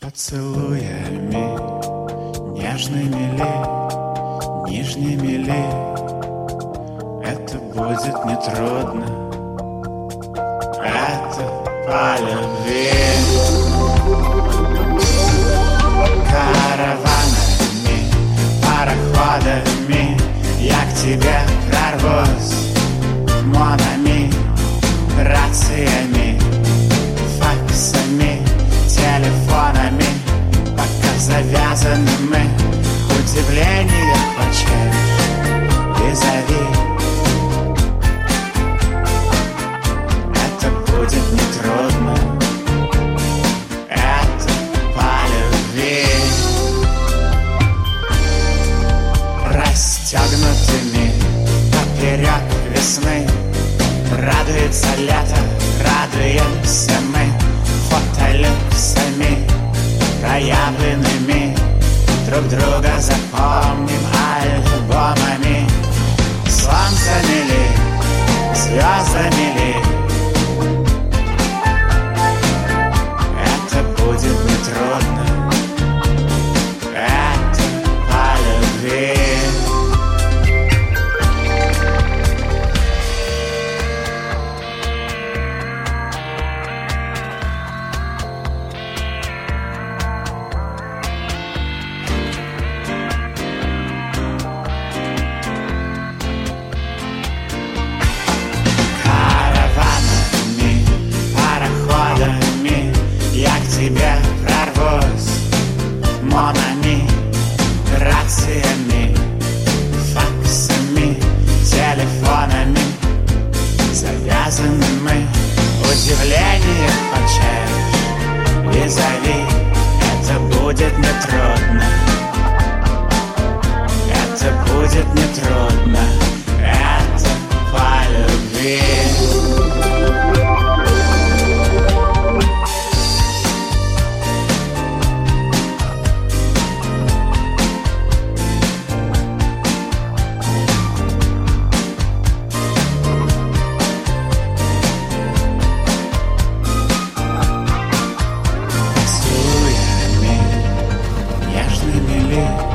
Поцелуями нежными ли, нижними ли, это будет нетрудно. Это по любви. Караванами, пароходами я к тебе прорвусь. Монами, рациями, факсами, телефонами, пока завязаны мы. Удивление хочешь и зови. Это будет нетрудно. Это по любви. Расстегнутыми поперек весны радуется лето, радуемся мы. Фотолюксами проявленными друг друга запомним альбомами. Солнцами ли, звездами ли, это будет нетрудно. Это по любви. Тебе прорвусь. Монами, рациями, факсами, телефонами завязаны мы. Удивление хочешь и зови. Это будет нетрудно. Это будет нетрудно. Это по любви. Нежными ли,